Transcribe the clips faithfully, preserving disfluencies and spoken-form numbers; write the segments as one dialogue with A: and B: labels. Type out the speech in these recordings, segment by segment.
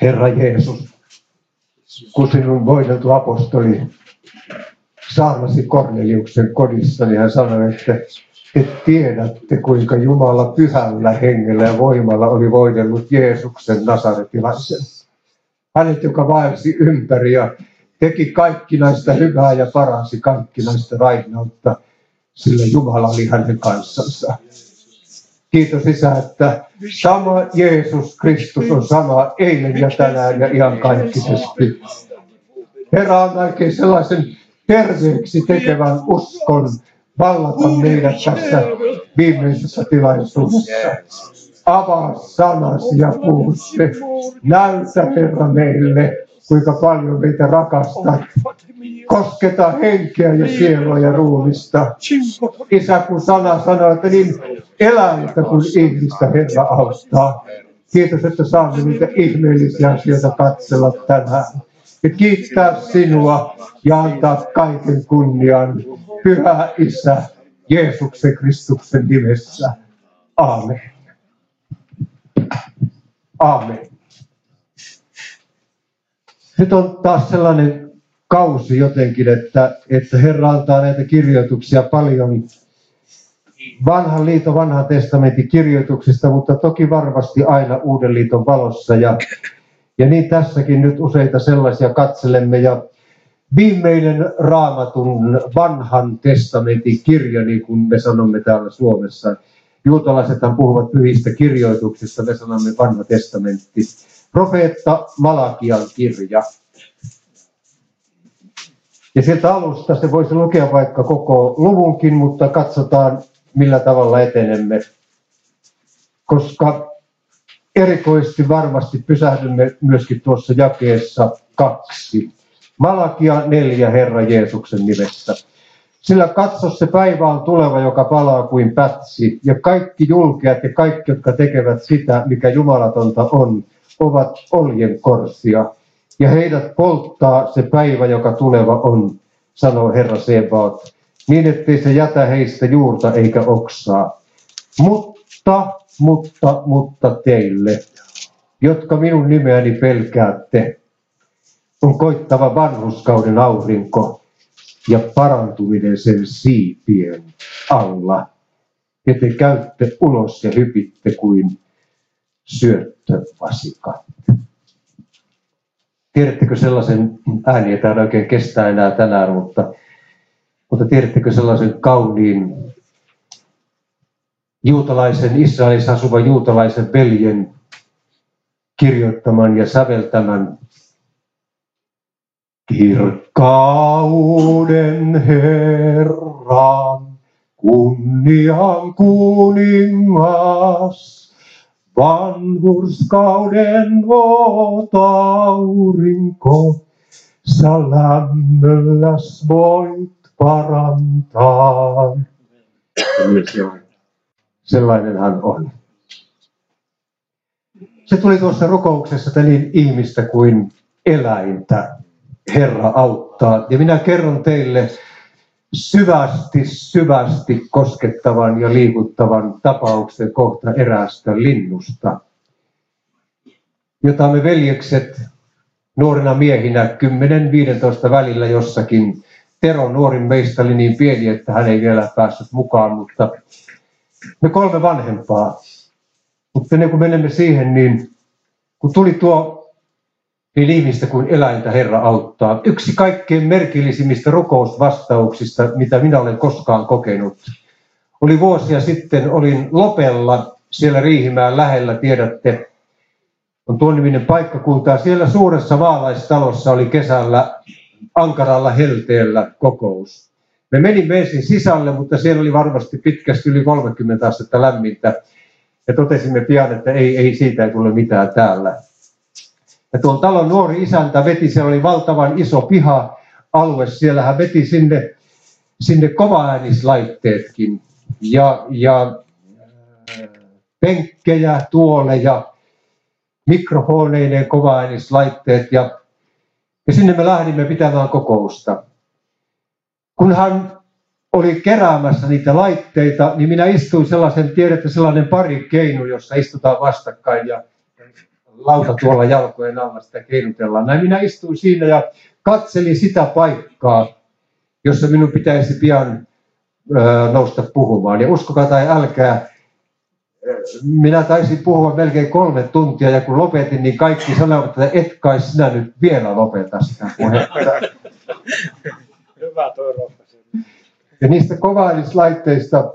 A: Herra Jeesus, kun sinun voideltu apostoli saarnasi Korneliuksen kodissa, niin hän sanoi, että te tiedätte, kuinka Jumala pyhällä hengellä ja voimalla oli voidellut Jeesuksen nasaretilaisen. Hänet, joka vaelsi ympäri ja teki kaikkinaista hyvää ja paransi kaikkinaista raihnautta, sillä Jumala oli hänen kanssansa. Kiitos Isä, että sama Jeesus Kristus on sama eilen ja tänään ja iankaikkisesti. Herra on oikein sellaisen terveeksi tekevän uskon vallata meidät tässä viimeisessä tilaisuudessa. Avaa sanasi ja puhu se. Näytä Herra meille, kuinka paljon meitä rakastat. Kosketa henkeä ja sielua ja ruumista. Isä, kun sana sanoo, että niin eläintä kuin ihmistä Herra auttaa. Kiitos, että saamme niitä ihmeellisiä asioita katsella tänään. Ja kiittää sinua ja antaa kaiken kunnian. Pyhä Isä, Jeesuksen Kristuksen nimessä. Aamen. Aamen. Nyt on taas sellainen kausi jotenkin, että, että Herra antaa näitä kirjoituksia paljon vanhan liiton, vanhan testamentin kirjoituksista, mutta toki varmasti aina uuden liiton valossa. Ja, ja niin tässäkin nyt useita sellaisia katselemme. Ja viimeinen Raamatun vanhan testamentin kirja, niin kuin me sanomme täällä Suomessa. Juutalaisethan puhuvat pyhistä kirjoituksista, me sanomme vanha testamentti. Profeetta Malakian kirja. Ja sieltä alusta se voisi lukea vaikka koko luvunkin, mutta katsotaan millä tavalla etenemme. Koska erikoisesti varmasti pysähdymme myöskin tuossa jakeessa kaksi. Malakia neljä Herra Jeesuksen nimessä. Sillä katso, se päivä on tuleva, joka palaa kuin pätsi, ja kaikki julkeat ja kaikki, jotka tekevät sitä, mikä jumalatonta on, ovat oljenkorsia, ja heidät polttaa se päivä, joka tuleva on, sanoo Herra Sebaot, niin ettei se jätä heistä juurta eikä oksaa. Mutta, mutta, mutta teille, jotka minun nimeäni pelkäätte, on koittava vanhurskauden aurinko ja parantuminen sen siipien alla. Ja te käytte ulos ja hypitte kuin syöttövasikat. Tiedättekö sellaisen, ääni ei täällä oikein kestää enää tänään, mutta, mutta tiedättekö sellaisen kauniin juutalaisen, Israelissa asuvan juutalaisen veljen kirjoittaman ja säveltämän kirkkauden Herran, kunnian kuningas, vanhurskauden oot aurinko, sä lämmölläs voit parantaa. Sellainen hän on. Se tuli tuossa rukouksessa, että niin ihmistä kuin eläintä Herra auttaa. Ja minä kerron teille syvästi, syvästi koskettavan ja liikuttavan tapauksen kohta eräästä linnusta, jota me veljekset nuorina miehinä kymmenen viisitoista välillä jossakin. Tero nuorin meistä oli niin pieni, että hän ei vielä päässyt mukaan, mutta me kolme vanhempaa. Mutta ennen kuin menemme siihen, niin kun tuli tuo niin ihmistä kuin eläintä Herra auttaa. Yksi kaikkein merkillisimmistä rukousvastauksista, mitä minä olen koskaan kokenut, oli vuosia sitten, olin Lopella, siellä Riihimäen lähellä, tiedätte, on tuon niminen paikkakunta. Siellä suuressa maalaistalossa oli kesällä ankaralla helteellä kokous. Me menimme ensin sisälle, mutta siellä oli varmasti pitkästi yli kolmekymmentä astetta lämmintä. Ja totesimme pian, että ei, ei siitä ei tule mitään täällä. Ja tuon talon nuori isäntä veti, siellä oli valtavan iso piha-alue, siellä hän veti sinne, sinne kovaäänislaitteetkin ja, ja äh, penkkejä, tuoleja, mikrofoneineen kovaäänislaitteet ja, ja sinne me lähdimme pitämään kokousta. Kun hän oli keräämässä niitä laitteita, niin minä istuin sellaisen, tiedätte, sellainen parikeinu, jossa istutaan vastakkain ja lauta tuolla jalkojen alla, sitä keinutellaan. Näin minä istuin siinä ja katselin sitä paikkaa, jossa minun pitäisi pian ö, nousta puhumaan. Ja uskokaa tai älkää, minä taisin puhua melkein kolme tuntia, ja kun lopetin, niin kaikki sanoivat, että et kai sinä nyt vielä lopeta sitä puhetta.
B: Hyvä toi rohkaisu.
A: Ja niistä kovahduslaitteista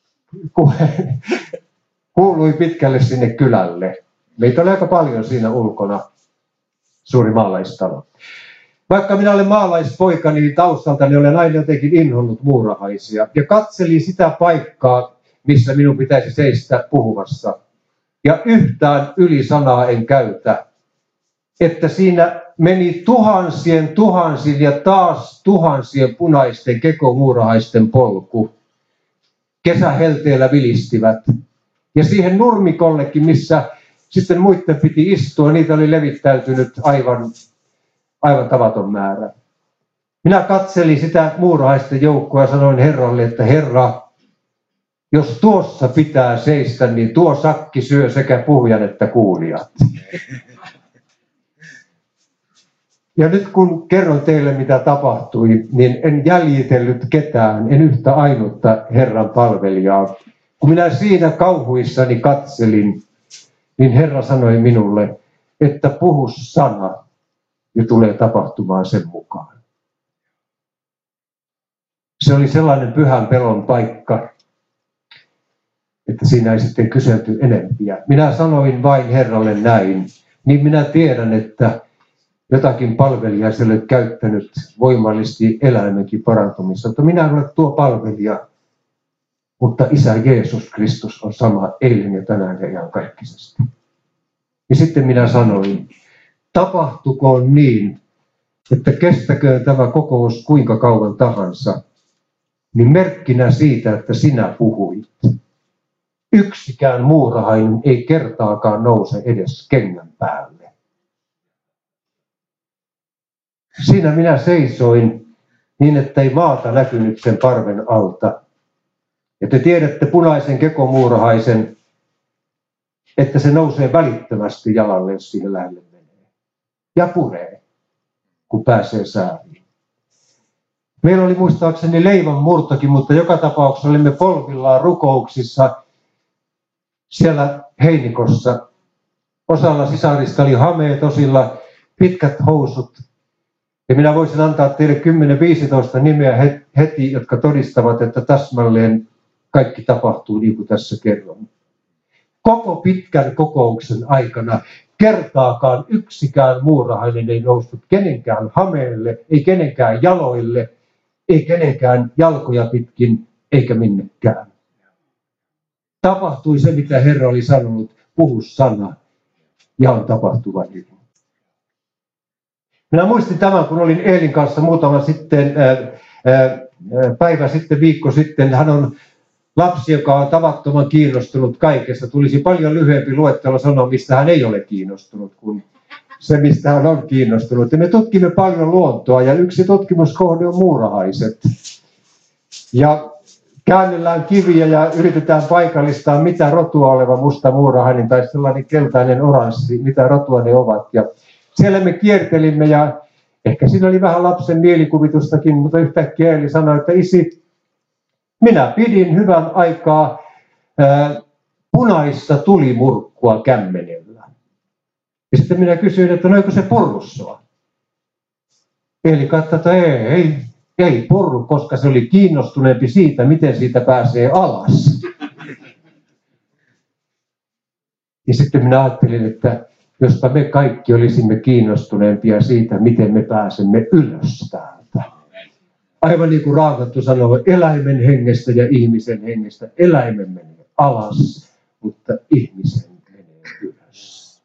A: kuului pitkälle sinne kylälle. Meitä oli aika paljon siinä ulkona, suuri maalaistalo. Vaikka minä olen maalaispoika, niin taustaltani olen aina jotenkin inhonnut muurahaisia. Ja katselin sitä paikkaa, missä minun pitäisi seistä puhumassa. Ja yhtään ylisanaa en käytä, että siinä meni tuhansien tuhansien ja taas tuhansien punaisten kekomuurahaisten polku. Kesähelteellä vilistivät. Ja siihen nurmikollekin, missä sitten muiden piti istua, niitä oli levittäytynyt aivan, aivan tavaton määrä. Minä katselin sitä muurahaisten joukkoa ja sanoin Herralle, että Herra, jos tuossa pitää seistä, niin tuo sakki syö sekä puhujan että kuulijat. Ja nyt kun kerron teille, mitä tapahtui, niin en jäljitellyt ketään, en yhtä ainutta Herran palvelijaa. Kun minä siinä kauhuissani katselin, niin Herra sanoi minulle, että puhu sana ja tulee tapahtumaan sen mukaan. Se oli sellainen pyhän pelon paikka, että siinä ei sitten kyselty enempiä. Minä sanoin vain Herralle näin, niin minä tiedän, että jotakin palvelijaa se oli käyttänyt voimallisesti eläimenkin parantumista. Mutta minä en ole tuo palvelija, mutta Isä Jeesus Kristus on sama eilen ja tänään ja iankaikkisesti. Ja sitten minä sanoin, tapahtukoon niin, että kestäköön tämä kokous kuinka kauan tahansa, niin merkkinä siitä, että sinä puhuit. Yksikään muurahainen ei kertaakaan nouse edes kengän päälle. Siinä minä seisoin niin, että ei maata näkynyt sen parven alta. Ja te tiedätte punaisen kekomuurahaisen, että se nousee välittömästi jalalle, jos siihen lähelle menee. Ja puree, kun pääsee sääriin. Meillä oli muistaakseni leivän murtokin, mutta joka tapauksessa olimme polvillaan rukouksissa siellä Heinikossa. Osalla sisarista oli hameet, osilla pitkät housut. Ja minä voisin antaa teille kymmenen viisitoista nimeä heti, jotka todistavat, että täsmälleen kaikki tapahtuu niin kuin tässä kerron. Koko pitkän kokouksen aikana kertaakaan yksikään muurahainen ei noussut kenenkään hameelle, ei kenenkään jaloille, ei kenenkään jalkoja pitkin, eikä minnekään. Tapahtui se, mitä Herra oli sanonut, puhu sana, ja on tapahtuva niin. Minä muistin tämän, kun olin Eelin kanssa muutama sitten, ää, ää, päivä sitten, viikko sitten. Hän on lapsi, joka on tavattoman kiinnostunut kaikesta. Tulisi paljon lyhyempi luettelo sanoa, mistä hän ei ole kiinnostunut, kuin se, mistä hän on kiinnostunut. Ja me tutkimme paljon luontoa, ja yksi tutkimuskohde on muurahaiset. Ja käännellään kiviä ja yritetään paikallistaa, mitä rotua oleva musta muurahainen tai sellainen keltainen oranssi, mitä rotua ne ovat. Ja siellä me kiertelimme ja ehkä siinä oli vähän lapsen mielikuvitustakin, mutta yhtäkkiä Eeli sanoi, että isi, minä pidin hyvän aikaa ää, punaista tulimurkkua kämmenellä. Ja sitten minä kysyin, että no eikö se purru sua? Eeli katsoi, että ei, ei, ei purru, koska se oli kiinnostuneempi siitä, miten siitä pääsee alas. Ja sitten minä ajattelin, että jospa me kaikki olisimme kiinnostuneempia siitä, miten me pääsemme ylös täältä. Aivan niin kuin Raamattu sanoo, eläimen hengestä ja ihmisen hengestä. Eläimen menee alas, mutta ihmisen menee ylös.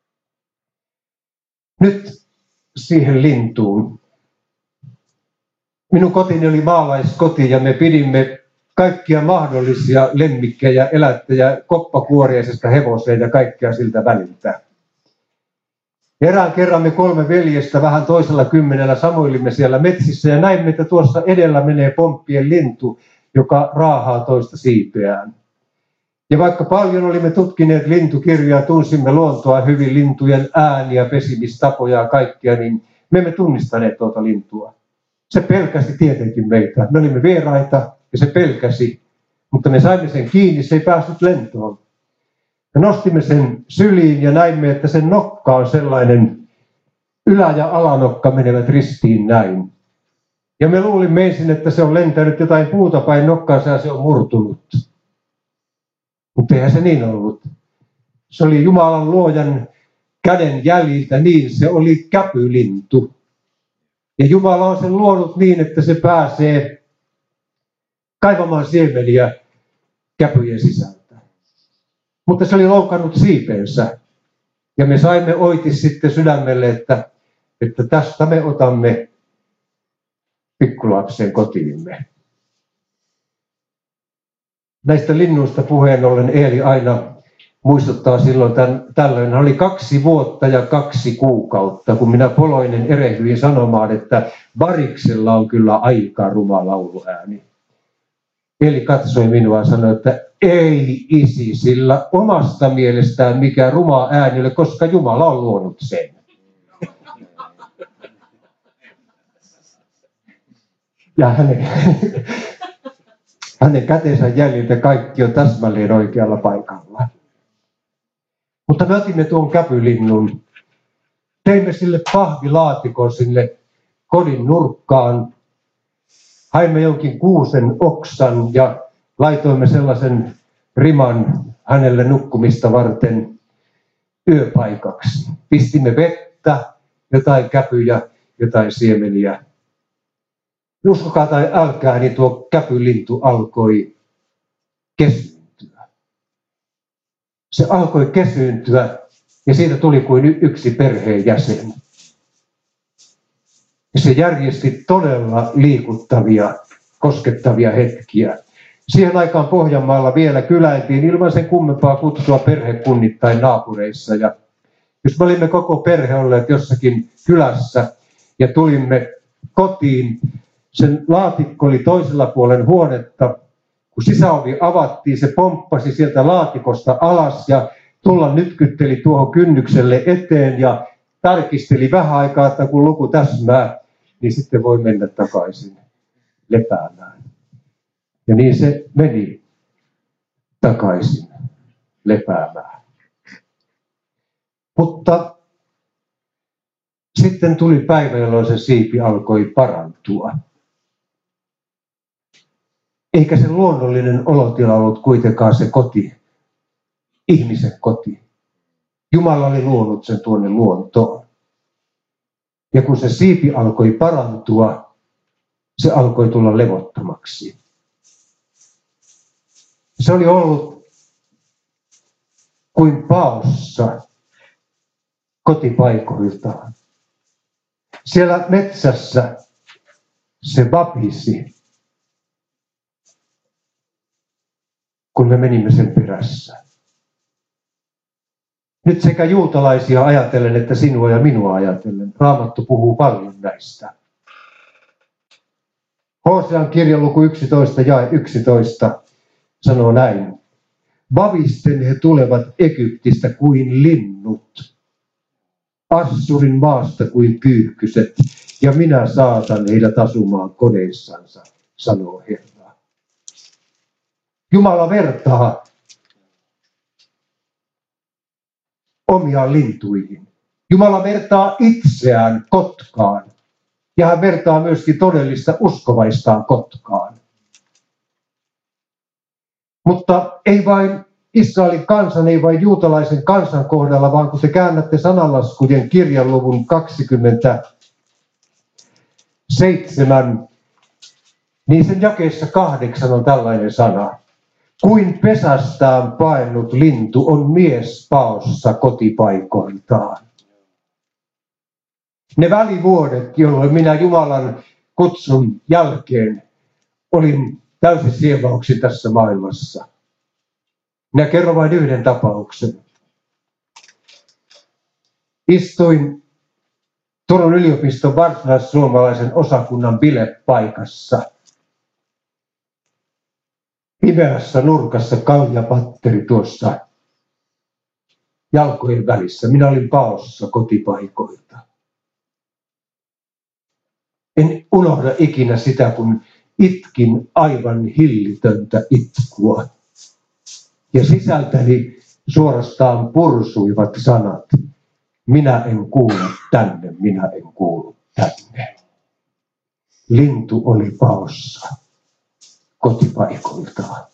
A: Nyt siihen lintuun. Minun kotini oli maalaiskoti ja me pidimme kaikkia mahdollisia lemmikkejä, elättäjä, koppakuoriaisesta hevoseen ja kaikkea siltä väliltä. Erään kerran me kolme veljestä vähän toisella kymmenellä samoilimme siellä metsissä ja näimme, että tuossa edellä menee pomppien lintu, joka raahaa toista siipeään. Ja vaikka paljon olimme tutkineet lintukirjaa, tunsimme luontoa hyvin, lintujen ääniä, pesimistapoja ja kaikkia, niin me emme tunnistaneet tuota lintua. Se pelkäsi tietenkin meitä. Me olimme vieraita ja se pelkäsi, mutta me saimme sen kiinni, se ei päässyt lentoon. Me nostimme sen syliin ja näimme, että sen nokka on sellainen, ylä- ja alanokka menevät ristiin näin. Ja me luulimme ensin, että se on lentänyt jotain puuta päin nokkaansa ja se on murtunut. Mutta eihän se niin ollut. Se oli Jumalan luojan käden jäljiltä, niin se oli käpylintu. Ja Jumala on sen luonut niin, että se pääsee kaivamaan siemeniä käpyjen sisältä. Mutta se oli loukannut siipensä. Ja me saimme oitis sitten sydämelle, että, että tästä me otamme pikkulapsen kotiimme. Näistä linnuista puheen ollen Eeli aina muistuttaa silloin tämän, tällöin. Hän oli kaksi vuotta ja kaksi kuukautta, kun minä poloinen erehdyin sanomaan, että Variksella on kyllä aika ruma lauluääni. Eeli katsoi minua ja sanoi, että ei isi, sillä omasta mielestään mikä ruma ääni ole, koska Jumala on luonut sen. Ja hänen, hänen kätensä jäljiltä kaikki on täsmälleen oikealla paikalla. Mutta me otimme tuon käpylinnun, teimme sille pahvilaatikon sinne kodin nurkkaan, haimme jonkin kuusen oksan ja laitoimme sellaisen riman hänelle nukkumista varten yöpaikaksi. Pistimme vettä, jotain käpyjä, jotain siemeniä. Uskokaa tai älkää, niin tuo käpylintu alkoi kesyyntyä. Se alkoi kesyyntyä ja siitä tuli kuin yksi perheenjäsen. Ja se järjesti todella liikuttavia, koskettavia hetkiä. Siihen aikaan Pohjanmaalla vielä kyläiltiin ilman sen kummempaa kutsua perhekunnittain naapureissa. Ja jos me olimme koko perhe olleet jossakin kylässä ja tulimme kotiin, sen laatikko oli toisella puolen huonetta. Kun sisäovi avattiin, se pomppasi sieltä laatikosta alas ja tulla nytkytteli tuohon kynnykselle eteen ja tarkisteli vähän aikaa, että kun luku täsmää, niin sitten voi mennä takaisin lepäämään. Ja niin se meni takaisin lepäämään. Mutta sitten tuli päivä, jolloin se siipi alkoi parantua. Eikä se luonnollinen olotila ollut kuitenkaan se koti, ihmisen koti. Jumala oli luonut sen tuonne luontoon. Ja kun se siipi alkoi parantua, se alkoi tulla levottomaksi. Se oli ollut kuin paossa kotipaikoiltaan. Siellä metsässä se vapisi, kun me menimme sen perässä. Nyt sekä juutalaisia ajatellen että sinua ja minua ajatellen. Raamattu puhuu paljon näistä. Hosean kirjan luku yksitoista jae yksitoista sanoo näin. Vavisten he tulevat Egyptistä kuin linnut, Assurin maasta kuin kyyhkyset, ja minä saatan heidät asumaan kodeissansa, sanoo Herra. Jumala vertaa omiaan lintuihin. Jumala vertaa itseään kotkaan. Ja hän vertaa myöskin todellista uskovaistaan kotkaan. Mutta ei vain Israelin kansan, ei vain juutalaisen kansan kohdalla, vaan kun te käännätte sananlaskujen kirjan luvun kaksikymmentäseitsemän, niin sen jakeessa kahdeksan on tällainen sana. Kuin pesästään paennut lintu on mies paossa kotipaikoiltaan. Ne välivuodet, jolloin minä Jumalan kutsun jälkeen olin täysin sievauksi tässä maailmassa. Minä kerron vain yhden tapauksen. Istuin Turun yliopiston varsinais-suomalaisen osakunnan bilepaikassa. pimeässä nurkassa kaljapatteri tuossa jalkojen välissä. Minä olin paossa kotipaikoilta. En unohda ikinä sitä, kun itkin aivan hillitöntä itkua. Ja sisältäni suorastaan pursuivat sanat. Minä en kuulu tänne, minä en kuulu tänne. Lintu oli paossa kotipaikoiltaan.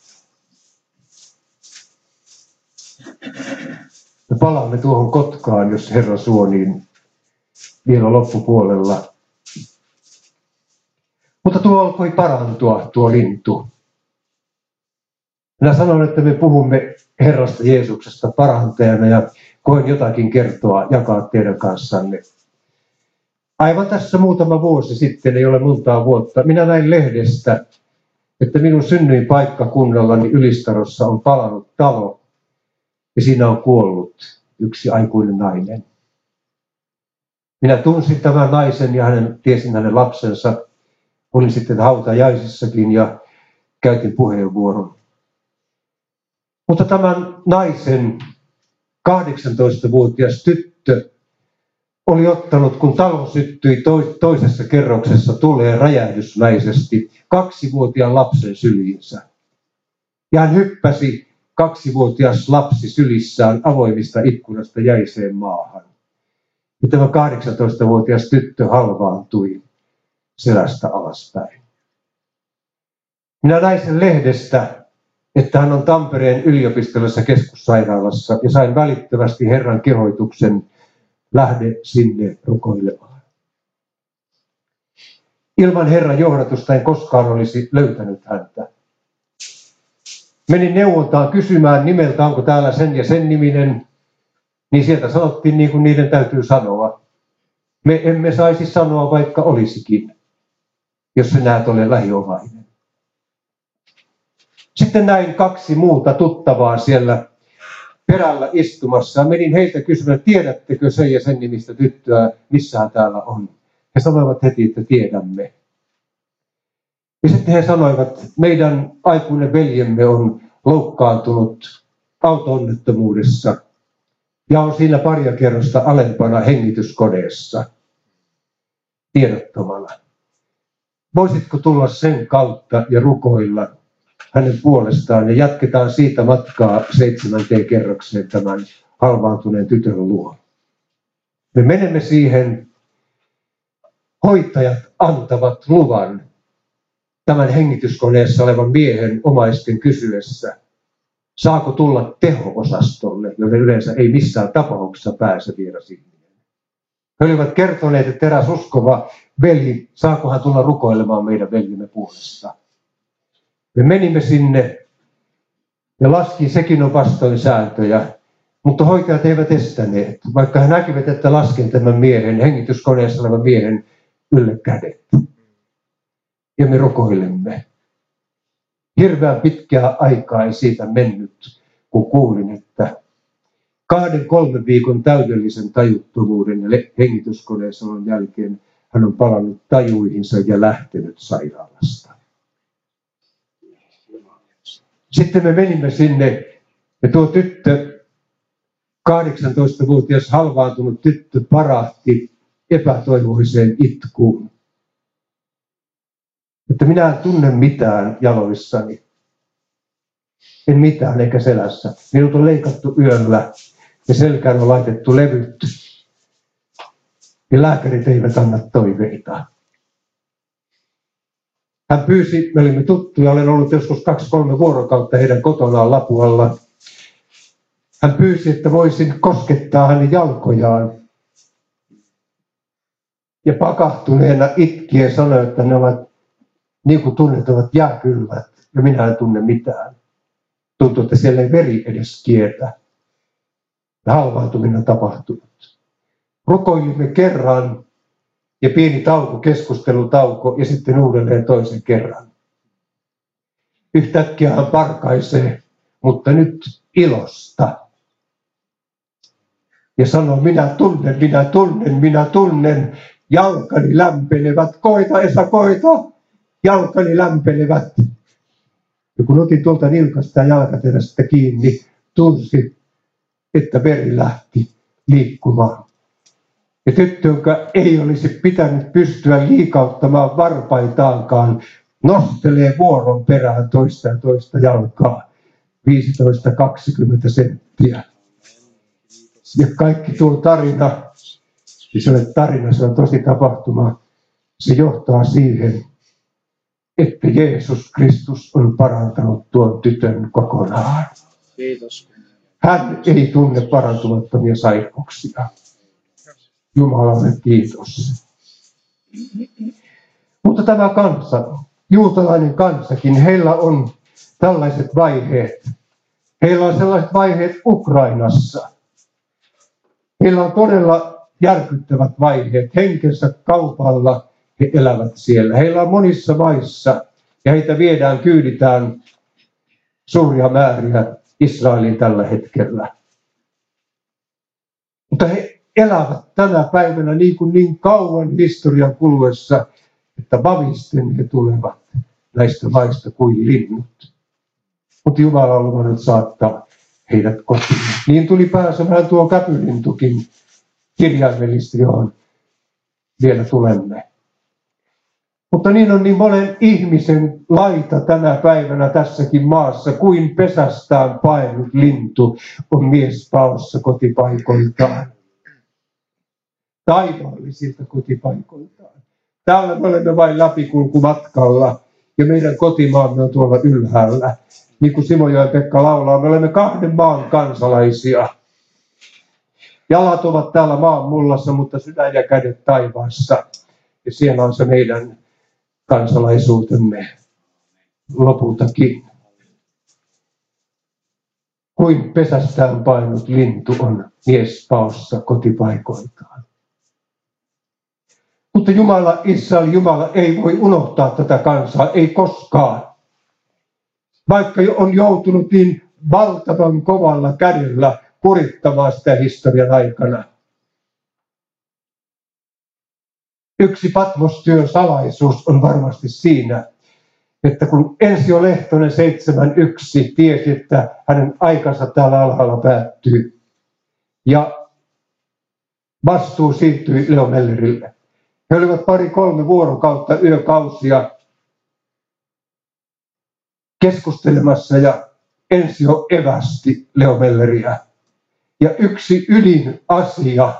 A: Me palaamme tuohon Kotkaan, jos Herra suo, niin vielä loppupuolella. Mutta tuo alkoi parantua, tuo lintu. Minä sanon, että me puhumme Herrasta Jeesuksesta parantajana ja koen jotakin kertoa, jakaa teidän kanssanne. Aivan tässä muutama vuosi sitten, ei ole montaa vuotta, minä näin lehdestä, että minun synnyinpaikkakunnallani Ylistarossa on palannut talo ja siinä on kuollut yksi aikuinen nainen. Minä tunsin tämän naisen ja hänen, tiesin hänen lapsensa. Olin sitten hautajaisissakin ja käytin puheenvuoron. Mutta tämän naisen kahdeksantoistavuotias tyttö oli ottanut, kun talo syttyi toisessa kerroksessa tuleen räjähdysmäisesti kaksivuotiaan lapsen syliinsä. Ja hän hyppäsi kaksivuotias lapsi sylissään avoimista ikkunasta jäiseen maahan. Ja tämä kahdeksantoistavuotias tyttö halvaantui selästä alaspäin. Minä näin sen lehdestä, että hän on Tampereen yliopistollisessa keskussairaalassa ja sain välittömästi Herran kehoituksen lähde sinne rukoilemaan. Ilman Herran johdatusta en koskaan olisi löytänyt häntä. Menin neuvontaan kysymään nimeltä, onko täällä sen ja sen niminen, niin sieltä sanottiin niin kuin niiden täytyy sanoa. Me emme saisi sanoa, vaikka olisikin, jos sä näet ole lähiomainen. Sitten näin kaksi muuta tuttavaa siellä perällä istumassa. Menin heiltä kysymään, tiedättekö sen ja sen nimistä tyttöä, missään täällä on. He sanoivat heti, että tiedämme. Ja sitten he sanoivat, meidän aikuinen veljemme on loukkaantunut auto-onnettomuudessa ja on siinä paria kerrosta alempana hengityskoneessa tiedottomana. Voisitko tulla sen kautta ja rukoilla hänen puolestaan ja jatketaan siitä matkaa seitsemänteen kerrokseen tämän halvaantuneen tytön luo. Me menemme siihen, hoitajat antavat luvan tämän hengityskoneessa olevan miehen omaisten kysyessä, saako tulla teho-osastolle, jolle yleensä ei missään tapauksessa pääse vieras ihminen. He olivat kertoneet, että eräs uskova veli, saakohan tulla rukoilemaan meidän veljemme puolesta. Me menimme sinne ja laski, sekin on vastoin sääntöjä, mutta hoitajat eivät estäneet, vaikka he näkivät, että lasken tämän miehen, hengityskoneessa olevan miehen ylle kädet. Ja me rukoilemme. Hirveän pitkää aikaa ei siitä mennyt, kun kuulin, että kahden kolmen viikon täydellisen tajuttomuuden ja hengityskoneessa olon jälkeen hän on palannut tajuihinsa ja lähtenyt sairaalasta. Sitten me menimme sinne ja tuo tyttö, kahdeksantoistavuotias halvaantunut tyttö, parahti epätoivoiseen itkuun. Että minä en tunne mitään jaloissani. En mitään eikä selässä. Minut on leikattu yöllä ja selkään on laitettu levyt. Ja lääkärit eivät anna toiveita. Hän pyysi, me olimme tuttuja, olen ollut joskus kaksi kolme vuorokautta heidän kotonaan Lapualla. Hän pyysi, että voisin koskettaa hänen jalkojaan. Ja pakahtuneena itkien sanoi, että ne ovat niin kuin tunnettavat jääkylmät ja minä en tunne mitään. Tuntuu, että siellä ei veri edes kiertä. Ja halvaantuminen on tapahtunut. Rukoilimme kerran ja pieni tauko, keskustelutauko ja sitten uudelleen toisen kerran. Yhtäkkiä hän parkaisee, mutta nyt ilosta. Ja sanoo, minä tunnen, minä tunnen, minä tunnen. Jalkani lämpenevät, koita Esa, koita. Jalkani lämpenevät. Ja kun otin tuolta nilkasta ja jalkaterästä kiinni, tunsi, että veri lähti liikkumaan. Ja tyttö, joka ei olisi pitänyt pystyä liikauttamaan varpaitaankaan, nostelee vuoron perään toista ja toista jalkaa. viisitoista kaksikymmentä senttiä. Ja kaikki tuo tarina, siis se on tarina, se on tosi tapahtuma, se johtaa siihen, että Jeesus Kristus on parantanut tuon tytön kokonaan.
B: Kiitos.
A: Hän ei tunne parantumattomia sairauksia. Jumalalle kiitos. Mutta tämä kansa, juutalainen kansakin, heillä on tällaiset vaiheet. Heillä on sellaiset vaiheet Ukrainassa. Heillä on todella järkyttävät vaiheet. Henkensä kaupalla he elävät siellä. Heillä on monissa maissa ja heitä viedään, kyyditään suuria määriä Israeliin tällä hetkellä. Mutta he elävät tänä päivänä niin kuin niin kauan historian kuluessa, että vavisten he tulevat näistä maista kuin linnut. Mutta Jumala on luvannut saattaa heidät kotiin. Niin tuli pääsemään tuo käpylintukin kirjaimellisesti, johon vielä tulemme. Mutta niin on niin monen ihmisen laita tänä päivänä tässäkin maassa, kuin pesästään painut lintu on mies paossa kotipaikoiltaan. Taivaallisilta kotipaikoiltaan. Täällä me olemme vain läpikulkumatkalla ja meidän kotimaamme on tuolla ylhäällä. Niin kuin Simojoen Pekka laulaa, me olemme kahden maan kansalaisia. Jalat ovat täällä maan mullassa, mutta sydän ja kädet taivaassa. Ja siellä on se meidän kansalaisuutemme lopultakin. Kuin pesästään painut lintu on mies paossa kotipaikoiltaan. Mutta Jumala, Israel, Jumala ei voi unohtaa tätä kansaa, ei koskaan. Vaikka on joutunut niin valtavan kovalla kädellä kurittamaan sitä historian aikana. Yksi Patmostyön salaisuus on varmasti siinä, että kun Ensio Lehtonen seitsemän yksi tiesi, että hänen aikansa täällä alhaalla päättyy, ja vastuu siirtyi Leo Mellerille. He olivat pari-kolme vuorokautta yökausia keskustelemassa ja Ensio evästi Leo Melleriä. Ja yksi ydinasia,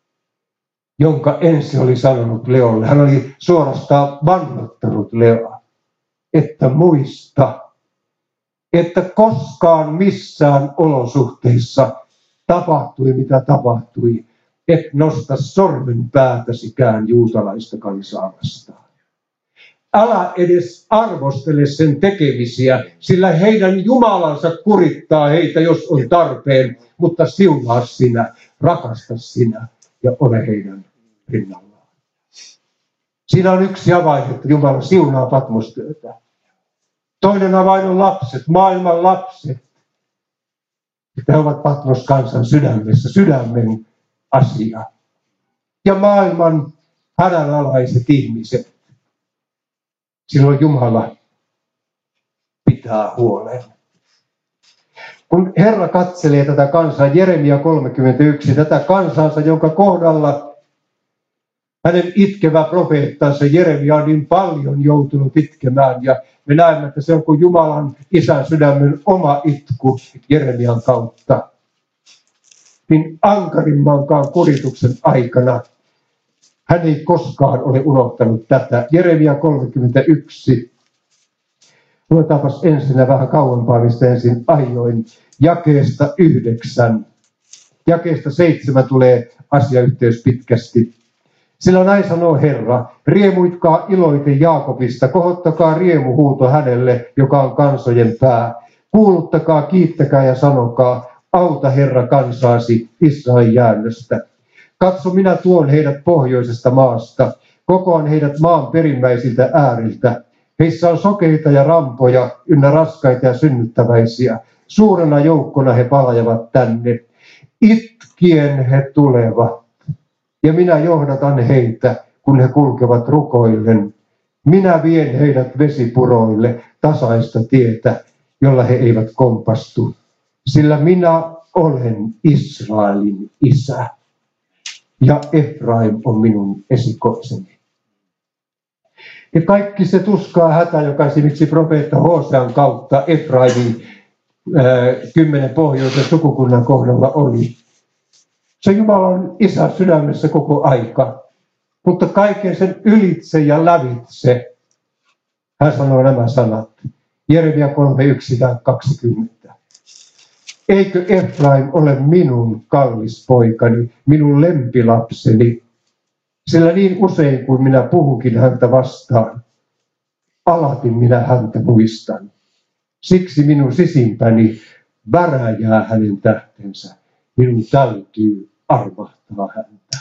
A: jonka Ensio oli sanonut Leolle, hän oli suorastaan vannottanut Leoa, että muista, että koskaan missään olosuhteissa tapahtui mitä tapahtui, et nosta sormen päätäsikään juutalaista kansaa vastaan. Älä edes arvostele sen tekemisiä, sillä heidän Jumalansa kurittaa heitä, jos on tarpeen, mutta siunaa sinä, rakasta sinä ja ole heidän rinnallaan. Siinä on yksi avain, että Jumala siunaa Patmostyötä. Toinen avain on lapset, maailman lapset. Että he ovat Patmos kansan sydämessä, sydämen asia. Ja maailman hädänalaiset ihmiset. Silloin Jumala pitää huolen. Kun Herra katselee tätä kansaa, Jeremia kolmekymmentäyksi, tätä kansansa, jonka kohdalla hänen itkevä profeettansa Jeremia on niin paljon joutunut itkemään. Ja me näemme, että se on kuin Jumalan isän sydämen oma itku Jeremian kautta. Niin ankarimmankaan kurituksen aikana hän ei koskaan ole unohtanut tätä. Jeremia kolmekymmentäyksi. Luetaanpas ensin vähän kauempaa, mistä ensin ajoin. Jakeesta yhdeksän. Jakeesta seitsemän tulee asiayhteys pitkästi. Sillä näin sanoo Herra, riemuitkaa iloite Jaakobista, kohottakaa riemuhuuto hänelle, joka on kansojen pää. Kuuluttakaa, kiittäkää ja sanokaa, auta Herra kansaasi Israelin jäännöstä. Katso, minä tuon heidät pohjoisesta maasta, kokoan heidät maan perimmäisiltä ääriltä. Heissä on sokeita ja rampoja, ynnä raskaita ja synnyttäväisiä. Suurena joukkona he palajavat tänne. Itkien he tulevat, ja minä johdatan heitä, kun he kulkevat rukoillen. Minä vien heidät vesipuroille, tasaista tietä, jolla he eivät kompastu, sillä minä olen Israelin isä ja Efraim on minun esikoiseni. Ja kaikki se tuskaa hätä, joka esimerkiksi profeetta Hosean kautta Efraimin ää, kymmenen pohjoisen sukukunnan kohdalla oli. Se Jumala on isä sydämessä koko aika, mutta kaiken sen ylitse ja lävitse hän sanoo nämä sanat. Jeremia kolme yksi kaksikymmentä. Eikö Efraim ole minun kallis poikani, minun lempilapseni, sillä niin usein kuin minä puhunkin häntä vastaan, alati minä häntä muistan. Siksi minun sisimpäni väräjää hänen tähtensä. Minun täytyy armahtaa häntä.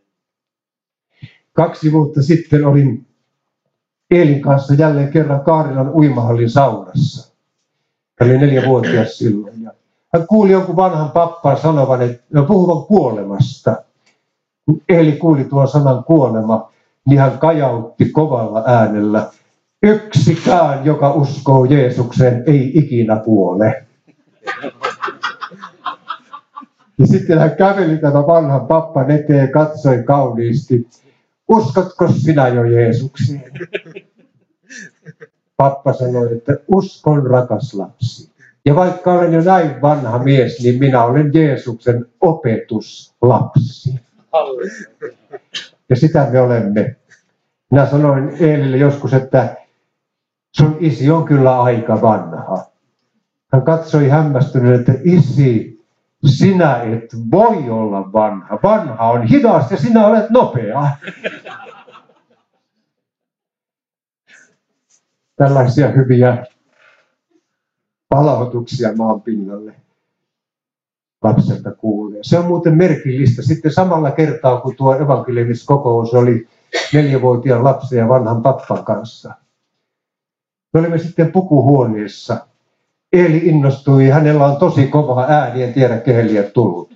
A: Kaksi vuotta sitten olin Eelin kanssa jälleen kerran Kaarilan uimahallin saunassa. Hän oli neljävuotias silloin. Ja hän kuuli jonkun vanhan pappaan sanovan, että no, puhuvan kuolemasta. Kun Eeli kuuli tuon sanan kuolema, niin hän kajautti kovalla äänellä. Yksikään, joka uskoo Jeesukseen, ei ikinä kuole. Ja sitten hän käveli tämän vanhan pappan eteen ja katsoi kauniisti. Uskotko sinä jo Jeesukseen? Pappa sanoi, että uskon rakas lapsi. Ja vaikka olen jo näin vanha mies, niin minä olen Jeesuksen opetuslapsi. Ja sitä me olemme. Minä sanoin Eelille joskus, että sun isi on kyllä aika vanha. Hän katsoi hämmästyneen, että isi, sinä et voi olla vanha. Vanha on hidas ja sinä olet nopea. Tällaisia hyviä palautuksia maan pinnalle lapselta kuulee. Se on muuten merkillistä. Sitten samalla kertaa, kun tuo evankeliumiskokous oli neljävuotiaan lapsen ja vanhan pappan kanssa. Me olimme sitten pukuhuoneessa. Eeli innostui, hänellä on tosi kova ääni, en tiedä kehen liian tullut.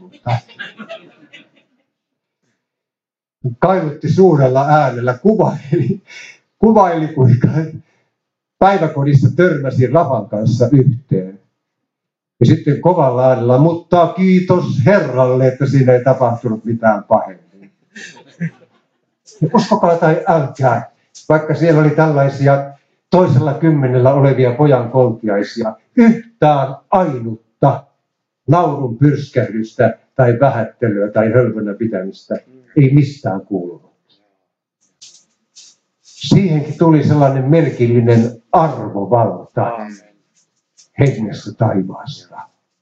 A: Kaivutti suurella äänellä, kuvaili, kuvaili kuinka päiväkodissa törmäsi Rafan kanssa yhteen. Ja sitten kovalla äänellä, mutta kiitos Herralle, että siinä ei tapahtunut mitään pahemmin. Ja uskokaa tai älkää, vaikka siellä oli tällaisia toisella kymmenellä olevia pojan koltiaisia, yhtään ainutta naurun pyrskähdystä tai vähättelyä tai hölmönä pitämistä ei mistään kuulunut. Siihenkin tuli sellainen merkillinen arvovalta hengessä taivaasta.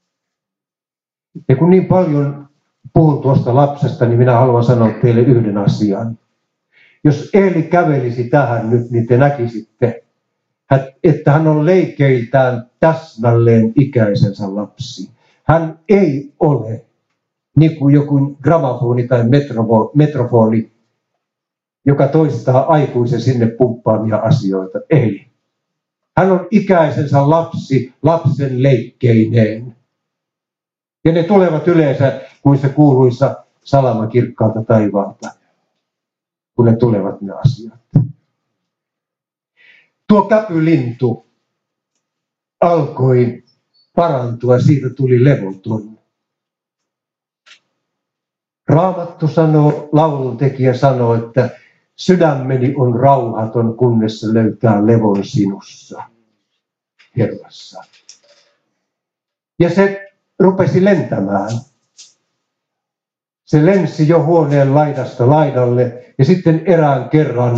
A: Ja kun niin paljon puhun tuosta lapsesta, niin minä haluan sanoa teille yhden asian. Jos Eeli kävelisi tähän nyt, niin te näkisitte, että hän on leikeiltään täsmälleen ikäisensä lapsi. Hän ei ole niin kuin joku gramofoni tai metrofoni, joka toistaa aikuisen sinne pumppaamia asioita. Ei. Hän on ikäisensä lapsi, lapsen leikkeineen. Ja ne tulevat yleensä kuin se kuuluisa salama kirkkaalta taivaalta, kun ne tulevat ne asiat. Tuo käpylintu alkoi parantua, siitä tuli levoton. Raamattu sanoo, lauluntekijä sanoo, että sydämeni on rauhaton, kunnes se löytää levon sinussa, Herrassa. Ja se rupesi lentämään. Se lensi jo huoneen laidasta laidalle ja sitten erään kerran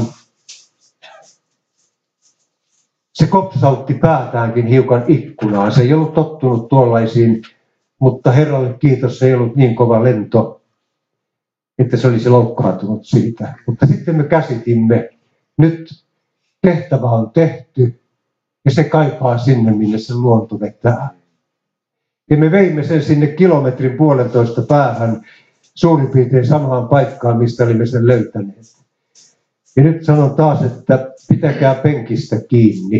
A: se kopsautti päätäänkin hiukan ikkunaan. Se ei ollut tottunut tuollaisiin, mutta Herralle kiitos, se ei ollut niin kova lento, että se olisi loukkaantunut siitä. Mutta sitten me käsitimme, nyt tehtävä on tehty ja se kaipaa sinne, minne se luonto vetää. Ja me veimme sen sinne kilometrin puolentoista päähän, suurin piirtein samaan paikkaan, mistä olimme sen löytäneet. Ja nyt sanon taas, että pitäkää penkistä kiinni.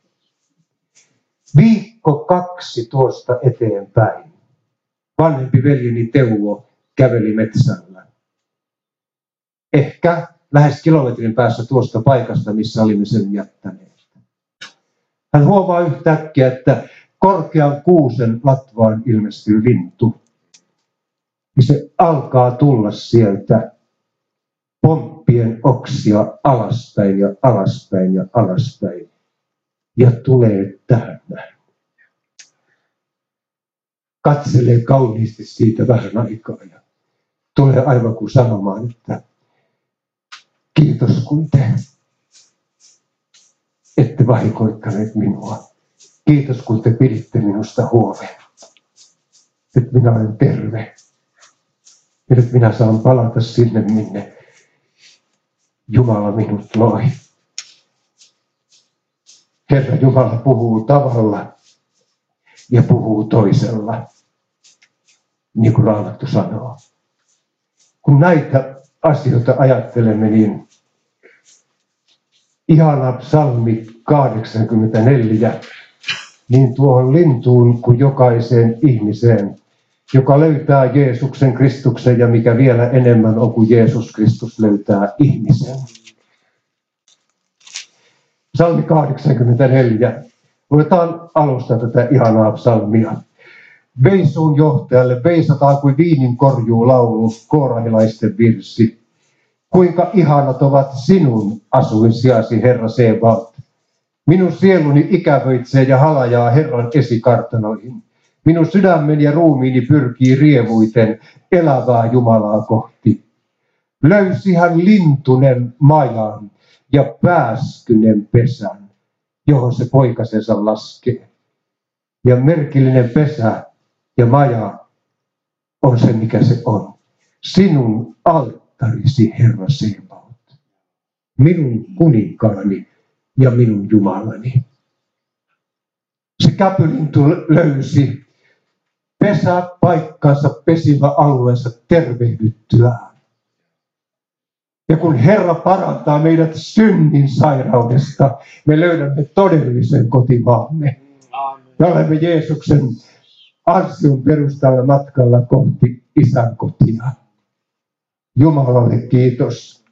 A: Viikko kaksi tuosta eteenpäin vanhempi veljeni Teuvo käveli metsällä. Ehkä lähes kilometrin päässä tuosta paikasta, missä olimme sen jättäneet. Hän huomaa yhtäkkiä, että korkean kuusen latvaan ilmestyy lintu. Ja se alkaa tulla sieltä pomppien oksia alaspäin ja alaspäin ja alaspäin. Ja tulee tähän näin. Katselee kauniisti siitä vähän aikaa ja tulee aivan kuin sanomaan, että kiitos kun te ette vahingoittaneet minua. Kiitos kun te piditte minusta huolen. Nyt minä olen terve. Ja nyt minä saan palata sinne, minne Jumala minut loi. Herra Jumala puhuu tavalla ja puhuu toisella, niin kuin Raamattu sanoo. Kun näitä asioita ajattelemme, niin ihana psalmi kahdeksankymmentäneljä, niin tuohon lintuun kuin jokaiseen ihmiseen, joka löytää Jeesuksen Kristuksen ja mikä vielä enemmän on, kuin Jeesus Kristus löytää ihmisen. Psalmi kahdeksankymmentäneljä. Luetaan alusta tätä ihanaa psalmia. Veisuun johtajalle veisataan kuin viinin korjuu laulu, koorahilaisten virsi. Kuinka ihanat ovat sinun asuinsiasi, Herra Sebaot. Minun sieluni ikävöitsee ja halajaa Herran esikartanoihin. Minun sydämeni ja ruumiini pyrkii riemuiten elävää Jumalaa kohti. Löysi hän lintunen majan ja pääskynen pesän, johon se poikasensa laskee. Ja merkillinen pesä ja maja on se, mikä se on. Sinun alttarisi, Herra Sebaot. Minun kuninkaani ja minun Jumalani. Se käpylintu löysi pesäpaikkansa pesimä alueensa tervehdyttyään. Ja kun Herra parantaa meidät synnin sairaudesta, me löydämme todellisen kotimaamme. Me olemme Jeesuksen ansion perustalla matkalla kohti Isän kotia. Jumalalle kiitos.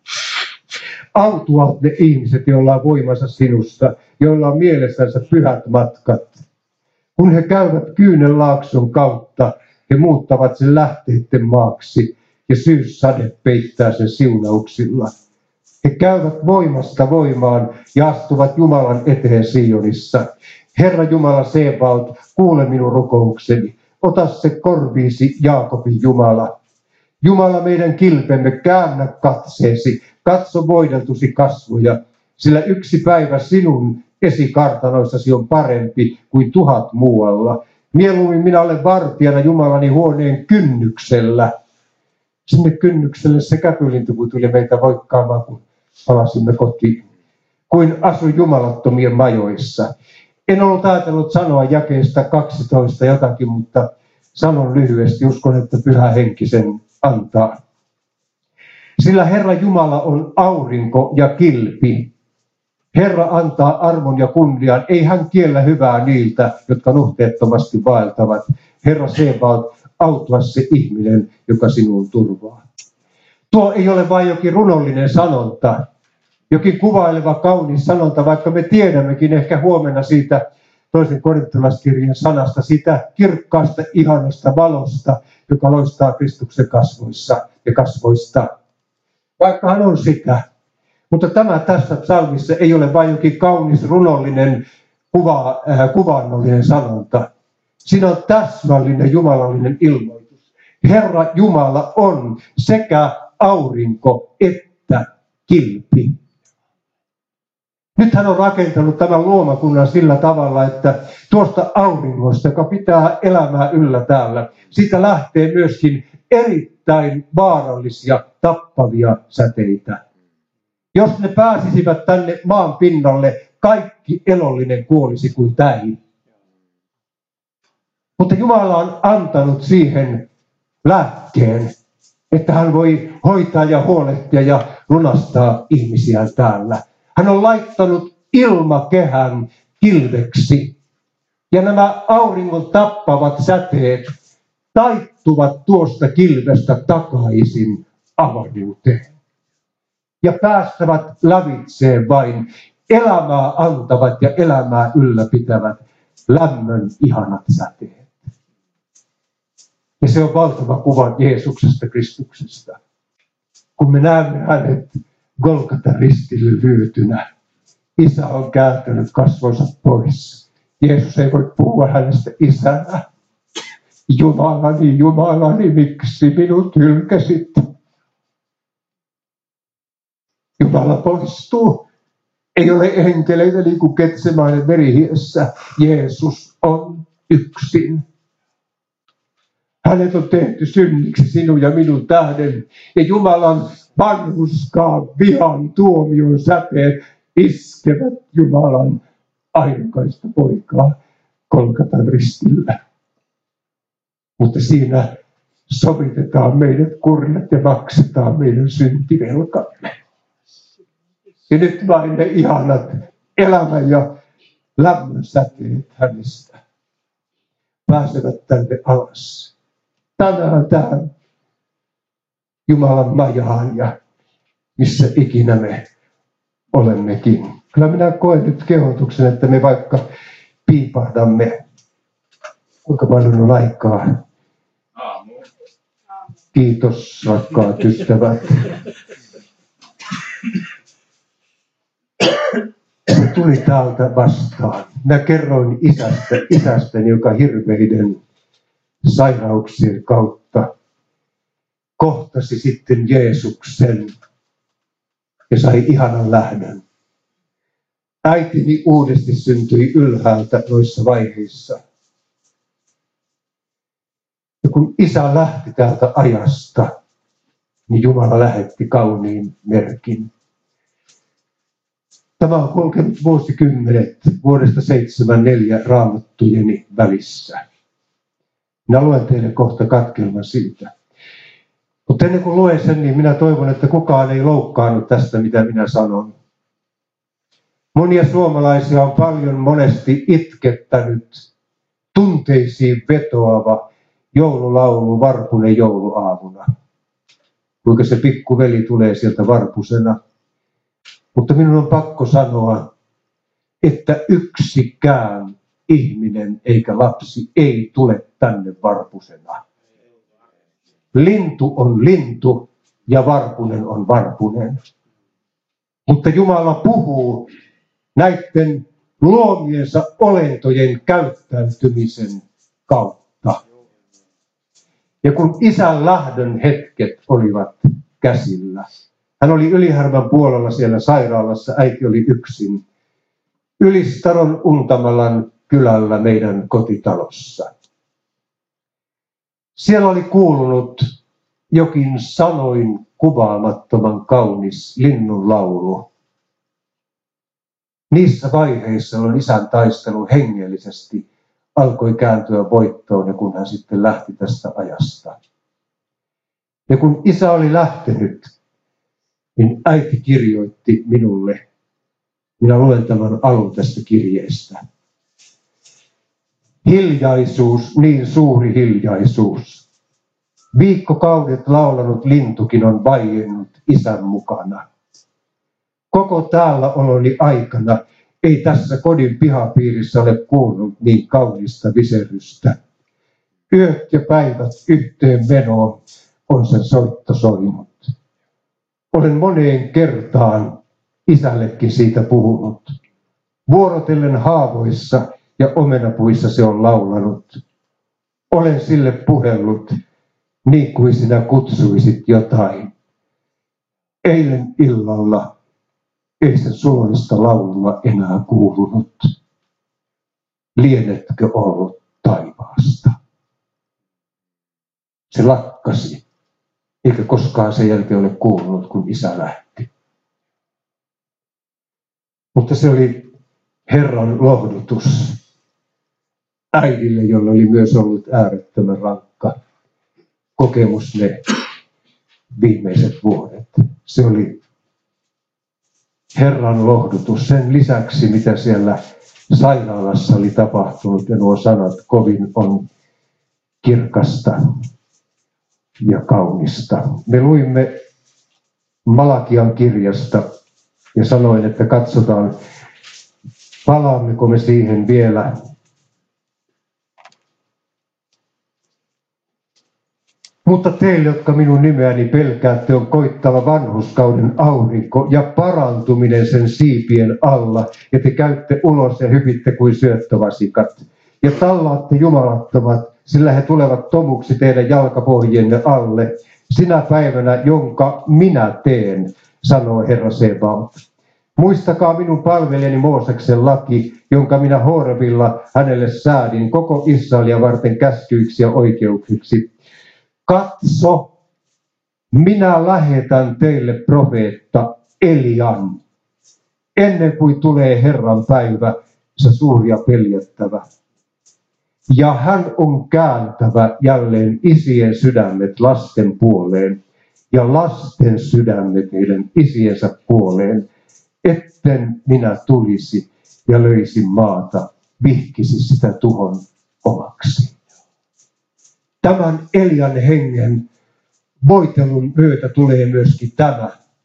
A: Autuaat ne ihmiset, joilla on voimansa sinusta, joilla on mielessänsä pyhät matkat. Kun he käyvät Kyynelaakson kautta, he muuttavat sen lähteiden maaksi ja syyssade peittää sen siunauksilla. He käyvät voimasta voimaan ja astuvat Jumalan eteen Sionissa. Herra Jumala Sebaot, kuule minun rukoukseni. Ota se korviisi, Jaakobin Jumala. Jumala meidän kilpemme, käännä katseesi, katso voideltusi kasvoja, sillä yksi päivä sinun esikartanoissasi on parempi kuin tuhat muualla. Mieluummin minä olen vartijana Jumalani huoneen kynnyksellä. Sinne kynnykselle se käpylintu, kun tuli meitä voikkaamaan, kun palasimme kotiin, kuin asu jumalattomien majoissa. En ollut ajatellut sanoa jakeesta kaksitoista jotakin, mutta sanon lyhyesti, uskon, että Pyhä Henki sen antaa. Sillä Herra Jumala on aurinko ja kilpi. Herra antaa armon ja kunnian, ei hän kiellä hyvää niiltä, jotka nuhteettomasti vaeltavat. Herra Sebaot, autua se ihminen, joka sinuun turvaa. Tuo ei ole vain jokin runollinen sanonta, jokin kuvaileva kaunis sanonta, vaikka me tiedämmekin ehkä huomenna siitä toisen korintolaiskirjan sanasta, sitä kirkkaasta, ihanasta valosta, joka loistaa Kristuksen kasvoissa ja kasvoista. Vaikka hän on sitä. Mutta tämä tässä psalmissa ei ole vain jokin kaunis, runollinen, kuva, äh, kuvaannollinen sanonta. Siinä on täsmällinen jumalallinen ilmoitus. Herra Jumala on sekä aurinko että kilpi. Nyt hän on rakentanut tämän luomakunnan sillä tavalla, että tuosta auringosta, joka pitää elämää yllä täällä, siitä lähtee myöskin erittäin vaarallisia, tappavia säteitä. Jos ne pääsisivät tänne maan pinnalle, kaikki elollinen kuolisi kuin täi. Mutta Jumala on antanut siihen lääkkeen, että hän voi hoitaa ja huolehtia ja lunastaa ihmisiä täällä. Hän on laittanut ilmakehän kilveksi. Ja nämä auringon tappavat säteet taittuvat tuosta kilvestä takaisin avaruuteen. Ja päästävät lävitseen vain elämää antavat ja elämää ylläpitävät lämmön ihanat säteet. Ja se on valtava kuva Jeesuksesta Kristuksesta. Kun me näemme hänet Golgatan ristille lyötynä, Isä on kääntänyt kasvonsa pois. Jeesus ei voi puhua hänestä isänä. Jumalani, Jumalani, miksi minut hylkäsit? Jumala poistuu. Ei ole enkeleitä niin kuin Getsemainen merihiessä. Jeesus on yksin. Hänet on tehty synniksi sinun ja minun tähden. Ja Jumalan vanhurskaan vihan tuomion säteet iskevät Jumalan ainokaista poikaa Golgatan ristillä. Mutta siinä sovitetaan meidät kurjat ja maksetaan meidän syntivelkamme. Ja nyt vain ne ihanat elämän ja lämmön säteet hänestä pääsevät tänne alas. Tänään tähän Jumalan majaan ja missä ikinä me olemmekin. Kyllä minä koen nyt kehotuksen, että me vaikka piipahdamme. Kuinka paljon on aikaa? Kiitos, rakkaat ystävät. Se tuli täältä vastaan. Minä kerroin isästä, isästäni, joka hirveiden sairauksien kautta kohtasi sitten Jeesuksen ja sai ihanan lähdön. Äitini uudesti syntyi ylhäältä noissa vaiheissa. Ja kun isä lähti täältä ajasta, niin Jumala lähetti kauniin merkin. Tämä on kulkenut vuosikymmenet vuodesta seitsemänkymmentäneljä raamattujeni välissä. Minä luen teille kohta katkelman siitä. Mutta ennen kuin luen sen, niin minä toivon, että kukaan ei loukkaannut tästä, mitä minä sanon. Monia suomalaisia on paljon monesti itkettänyt tunteisiin vetoava joululaulu Varpunen jouluaamuna. Kuinka se pikkuveli tulee sieltä varpusena. Mutta minun on pakko sanoa, että yksikään ihminen eikä lapsi ei tule tänne varpusena. Lintu on lintu ja varpunen on varpunen. Mutta Jumala puhuu näiden luomiensa olentojen käyttäytymisen kautta. Ja kun isän lähdön hetket olivat käsillä, hän oli Ylihärmän puolella siellä sairaalassa, äiti oli yksin. Ylistaron Untamalan kylällä meidän kotitalossa. Siellä oli kuulunut jokin sanoin kuvaamattoman kaunis linnun laulu. Niissä vaiheissa, jolloin isän taistelu hengellisesti alkoi kääntyä voittoon, ja kun hän sitten lähti tästä ajasta. Ja kun isä oli lähtenyt, niin äiti kirjoitti minulle. Minä luen tämän alun tästä kirjeestä. Hiljaisuus, niin suuri hiljaisuus. Viikkokaudet laulanut lintukin on vaiennut isän mukana. Koko täällä oloni aikana ei tässä kodin pihapiirissä ole kuullut niin kaunista viserystä. Yöt ja päivät yhteen menoon on sen soitto soinut. Olen moneen kertaan isällekin siitä puhunut. Vuorotellen haavoissa ja omenapuissa se on laulanut. Olen sille puhellut, niin kuin sinä kutsuisit jotain. Eilen illalla ei sen suloista laulua enää kuulunut. Lienetkö ollut taivaasta? Se lakkasi, eikä koskaan sen jälkeen ole kuulunut, kun isä lähti. Mutta se oli Herran lohdutus äidille, jolla oli myös ollut äärettömän rankka kokemus ne viimeiset vuodet. Se oli Herran lohdutus sen lisäksi, mitä siellä sairaalassa oli tapahtunut, ja nuo sanat kovin on kirkasta ja kaunista. Me luimme Malakian kirjasta ja sanoin, että katsotaan Palaammeko me siihen vielä? Mutta teille, jotka minun nimeäni pelkäätte, on koittava vanhuskauden aurinko ja parantuminen sen siipien alla, ja te käytte ulos ja hypitte kuin syöttövasikat. Ja tallaatte jumalattomat, sillä he tulevat tomuksi teidän jalkapohjienne alle, sinä päivänä, jonka minä teen, sanoo Herra Sebaot. Muistakaa minun palvelijani Mooseksen laki, jonka minä Horebilla hänelle säädin koko Israelia varten käskyiksi ja oikeuksiksi. Katso, minä lähetän teille profeetta Elian, ennen kuin tulee Herran päivä, se suuri ja peljättävä. Ja hän on kääntävä jälleen isien sydämet lasten puoleen ja lasten sydämet heidän isiensä puoleen, etten minä tulisi ja löisin maata, vihkisi sitä tuhon omaksi. Tämän Elian hengen voitelun myötä tulee myöskin tämä.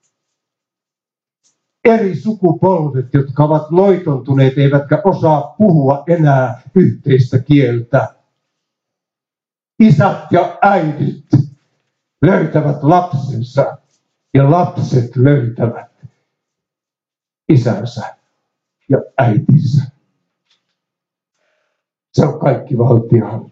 A: Eri sukupolvet, jotka ovat loitontuneet, eivätkä osaa puhua enää yhteistä kieltä. Isät ja äidit löytävät lapsensa ja lapset löytävät isänsä ja äitinsä. Se on kaikki valtion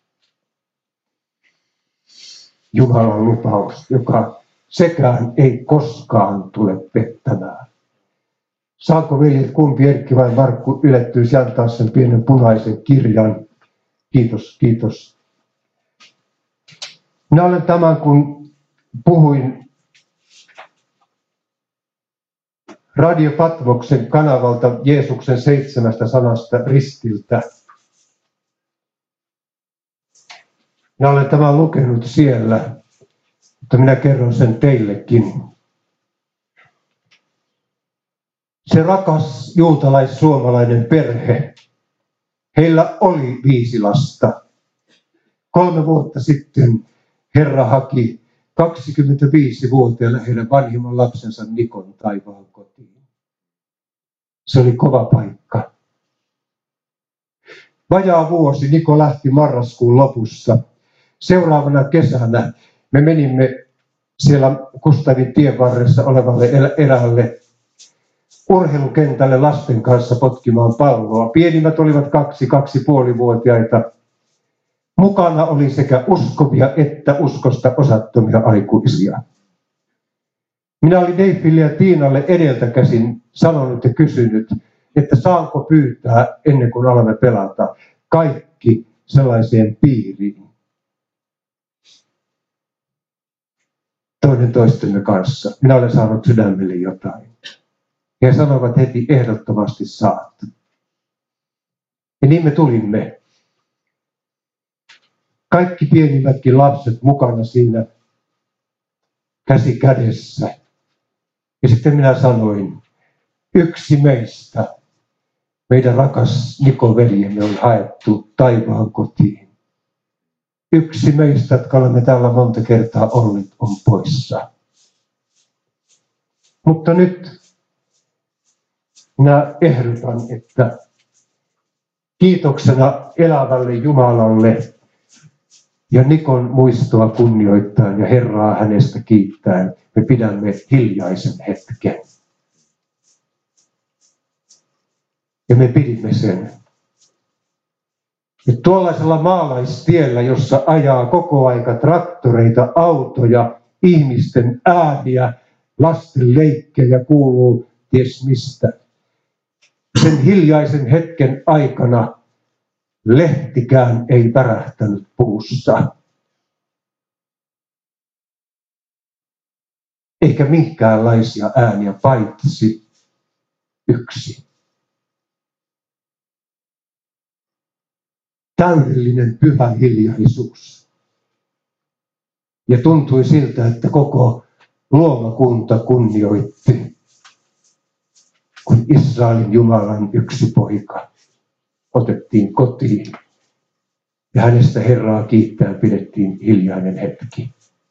A: Jumalan lupaus, joka sekään ei koskaan tule pettämään. Saanko veljet kumpi, Erkki vai Markku, ylettyisi antaa sen pienen punaisen kirjan? Kiitos, kiitos. Minä olen tämän, kun puhuin Radio Patmoksen kanavalta Jeesuksen seitsemästä sanasta ristiltä. Minä olen tämän lukenut siellä, mutta minä kerron sen teillekin. Se rakas juutalais-suomalainen perhe, heillä oli viisi lasta. Kolme vuotta sitten Herra haki kaksikymmentäviisivuotiaana heidän vanhimman lapsensa Nikon taivaan kotiin. Se oli kova paikka. Vajaa vuosi Niko lähti marraskuun lopussa. Seuraavana kesänä me menimme siellä Kustavin tien varressa olevalle eräälle urheilukentälle lasten kanssa potkimaan palloa. Pienimmät olivat kaksi, kaksi puolivuotiaita. Mukana oli sekä uskovia että uskosta osattomia aikuisia. Minä olin Deifille ja Tiinalle edeltä käsin sanonut ja kysynyt, että saanko pyytää ennen kuin alamme pelata kaikki sellaiseen piiriin. Toinen toistemme kanssa. Minä olen saanut sydämelle jotain. Ja he sanovat heti, ehdottomasti saat. Ja niin me tulimme. Kaikki pienimmätkin lapset mukana siinä käsi kädessä. Ja sitten minä sanoin, yksi meistä, meidän rakas Niko veljemme on haettu taivaan kotiin. Yksi meistä, jotka olemme täällä monta kertaa olleet, on poissa. Mutta nyt minä ehdotan, että kiitoksena elävälle Jumalalle ja Nikon muistoa kunnioittaen ja Herraa hänestä kiittäen me pidämme hiljaisen hetken. Ja me pidimme sen. Ja tuollaisella maalaistiellä, jossa ajaa koko aika traktoreita, autoja, ihmisten ääniä, lasten leikkejä kuuluu ties mistä. Sen hiljaisen hetken aikana lehtikään ei värähtänyt puussa. Eikä minkäänlaisia ääniä, paitsi yksi. Täydellinen pyhä hiljaisuus. Ja tuntui siltä, että koko luomakunta kunnioitti, kun Israelin Jumalan yksi poika otettiin kotiin. Ja hänestä Herraa kiittää pidettiin hiljainen hetki.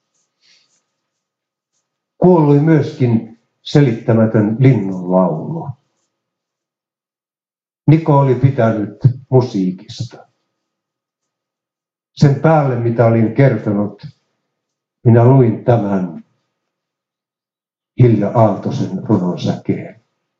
A: Kuului myöskin selittämätön linnunlaulu. Niko oli pitänyt musiikista. Sen päälle, mitä olin kertonut, minä luin tämän Hilja Aaltosen runon säkeen.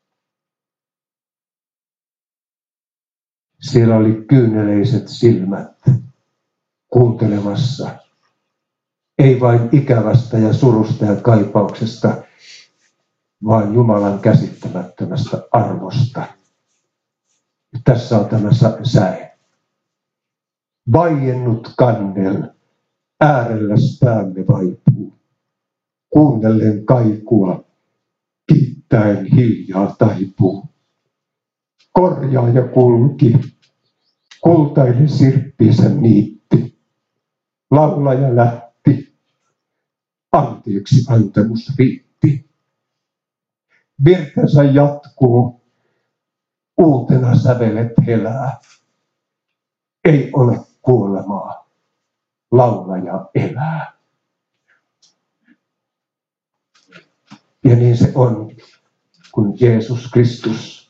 A: Siellä oli kyyneleiset silmät kuuntelemassa, ei vain ikävästä ja surusta ja kaipauksesta, vaan Jumalan käsittämättömästä arvosta. Tässä on tämä säe. Vaiennut kannel, äärelläs päämme vaipuu. Kuunnellen kaikua, kiittäen hiljaa taipuu. Korjaaja kulki, kultainen sirppinsä niitti. Laulaja lähti, anteeksi antamus riitti. Virtensä jatkuu, uutena sävelet helää. Ei ole kuolemaa, laulaja elää. Ja niin se on, kun Jeesus Kristus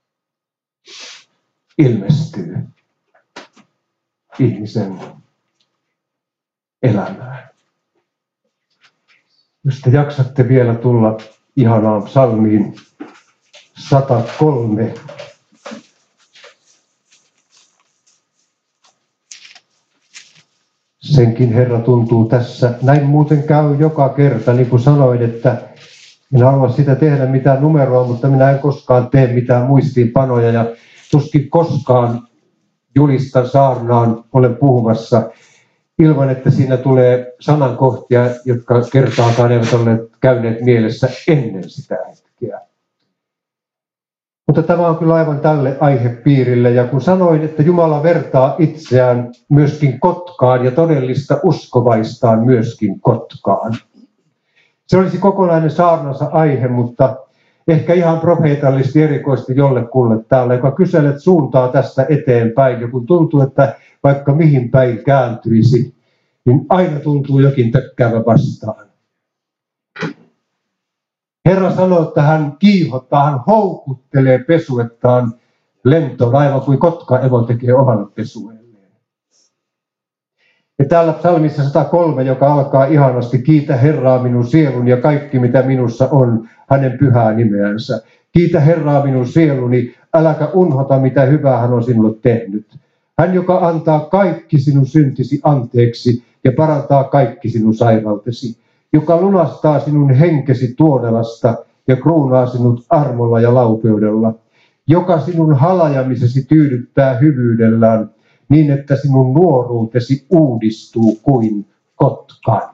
A: ilmestyy ihmisen elämään. Jos te jaksatte vielä tulla ihanaan psalmiin sata kolme. Senkin Herra tuntuu tässä. Näin muuten käy joka kerta, niin kuin sanoin, että en halua sitä tehdä mitään numeroa, mutta minä en koskaan tee mitään muistiinpanoja ja tuskin koskaan julistan saarnaan, olen puhumassa ilman, että siinä tulee sanankohtia, jotka kertaakaan eivät ole käyneet mielessä ennen sitä hetkeä. Mutta tämä on kyllä aivan tälle aihepiirille, ja kun sanoin, että Jumala vertaa itseään myöskin kotkaan ja todellista uskovaistaan myöskin kotkaan. Se olisi kokonainen saarnansa aihe, mutta ehkä ihan profeetallisesti erikoisesti jollekulle täällä, joka kyselet suuntaa tästä eteenpäin. Ja kun tuntuu, että vaikka mihin päin kääntyisi, niin aina tuntuu jokin tökkäävä vastaan. Herra sanoo, että hän kiihottaa, hän houkuttelee pesuettaan lentoon, aivan kuin kotka-emo tekee omalle pesuelleen. Ja täällä psalmissa sata kolme, joka alkaa ihanasti, kiitä Herraa minun sielun ja kaikki mitä minussa on, hänen pyhää nimeänsä. Kiitä Herraa minun sieluni, äläkä unhota mitä hyvää hän on sinulle tehnyt. Hän, joka antaa kaikki sinun syntisi anteeksi ja parantaa kaikki sinun sairautesi. Joka lunastaa sinun henkesi tuonelasta ja kruunaa sinut armolla ja laupeudella. Joka sinun halajamisesi tyydyttää hyvyydellään, niin että sinun nuoruutesi uudistuu kuin kotkan.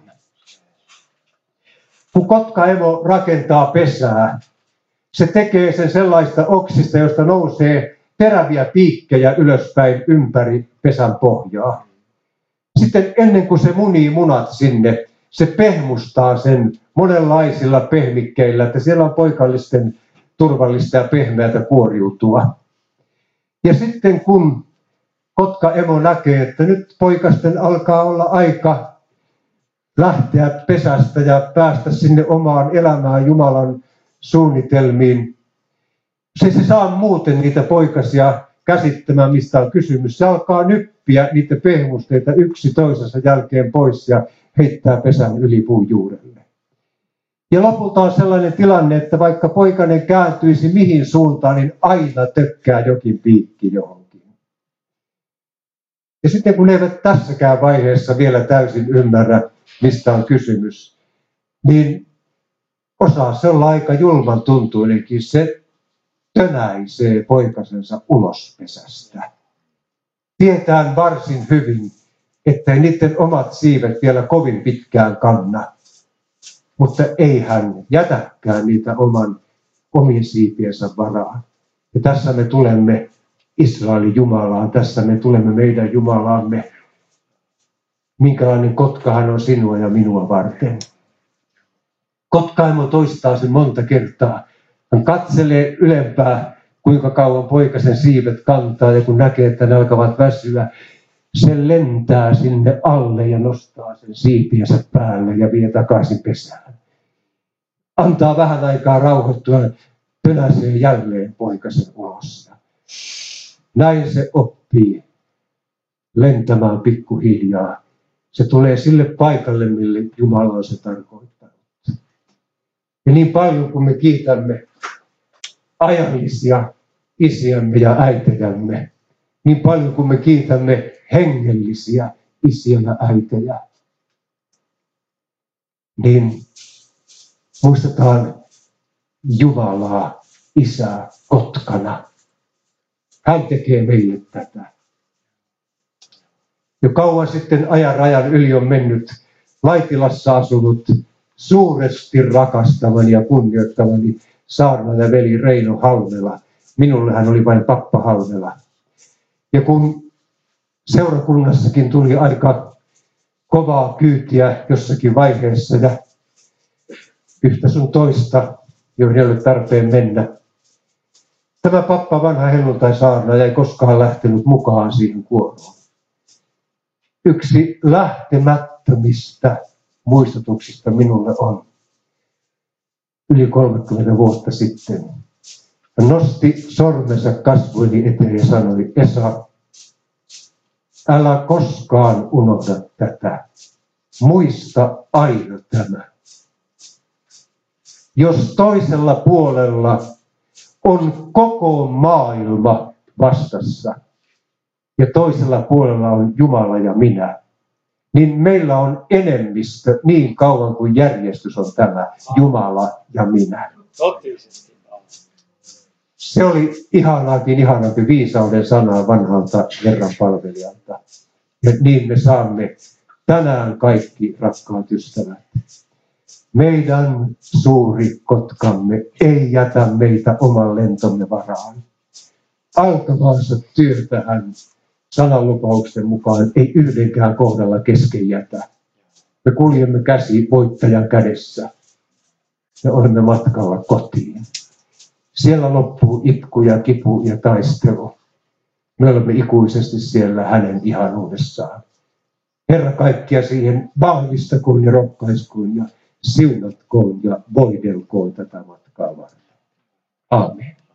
A: Kun kotka-emo rakentaa pesää, se tekee sen sellaista oksista, josta nousee teräviä piikkejä ylöspäin ympäri pesän pohjaa. Sitten ennen kuin se munii munat sinne, se pehmustaa sen monenlaisilla pehmikkeillä, että siellä on poikallisten turvallista ja pehmeätä kuoriutua. Ja sitten kun kotka-emo näkee, että nyt poikasten alkaa olla aika lähteä pesästä ja päästä sinne omaan elämään Jumalan suunnitelmiin, se se saa muuten niitä poikasia käsittämään, mistä on kysymys. Se alkaa nyppiä niitä pehmusteita yksi toisensa jälkeen pois ja heittää pesän yli puun juurelle. Ja lopulta on sellainen tilanne, että vaikka poikainen kääntyisi mihin suuntaan, niin aina tökkää jokin piikki johonkin. Ja sitten kun eivät tässäkään vaiheessa vielä täysin ymmärrä, mistä on kysymys, niin osaa se olla aika julman tuntuinenkin. Se tönäisee poikasensa ulos pesästä. Tietään varsin hyvin, ettei niiden omat siivet vielä kovin pitkään kanna. Mutta ei hän jätäkään niitä oman, omien siipiensä varaan. Ja tässä me tulemme Israelin Jumalaan, tässä me tulemme meidän Jumalaamme. Minkälainen kotka hän on sinua ja minua varten. Kotka-emo toistaa sen monta kertaa. Hän katselee ylempää, kuinka kauan poikasen siivet kantaa, ja kun näkee, että ne alkavat väsyä, se lentää sinne alle ja nostaa sen siipiensä päälle ja vie takaisin pesään. Antaa vähän aikaa rauhoittua, pönäsee jälleen poikasen ulos. Näin se oppii lentämään pikkuhiljaa. Se tulee sille paikalle, mille Jumala on se tarkoittanut. Ja niin paljon kun me kiitämme ajallisia isiämme ja äitejämme, niin paljon kun me kiitämme hengellisiä isiä ja äitejä, niin muistetaan Jumalaa, Isää, Kotkana. Hän tekee meille tätä. Jo kauan sitten ajan rajan yli on mennyt Laitilassa asunut suuresti rakastamani ja kunnioittamani saarnaaja veli Reino Halmela. Minulle hän oli vain pappa Halmela. Ja kun seurakunnassakin tuli aika kovaa kyytiä jossakin vaiheessa ja yhtä sun toista, joihin ei ole tarpeen mennä. Tämä pappa, vanha helluntai-saarnaaja, ei koskaan lähtenyt mukaan siihen kuoroon. Yksi lähtemättömistä muistutuksista minulle on yli kolmekymmentä vuotta sitten. Hän nosti sormensa kasvoini eteen ja sanoi, Esa, älä koskaan unohda tätä. Muista aina tämä. Jos toisella puolella on koko maailma vastassa ja toisella puolella on Jumala ja minä, niin meillä on enemmistö niin kauan kuin järjestys on tämä, Jumala ja minä. Se oli ihanaakin ihanampi viisauden sanaa vanhalta Herran palvelijalta. Ja niin me saamme tänään kaikki, rakkaat ystävät. Meidän suuri Kotkamme ei jätä meitä oman lentomme varaan. Alkamaansa työtä hän sananlupauksen mukaan ei yhdenkään kohdalla kesken jätä. Me kuljemme käsi voittajan kädessä ja olemme matkalla kotiin. Siellä loppuu itku ja kipu ja taistelu. Me olemme ikuisesti siellä hänen ihanuudessaan. Herra kaikkia siihen vahvistakoon ja rohkaiskoon ja siunatkoon ja voidelkoon tätä matkaa varten. Aamen.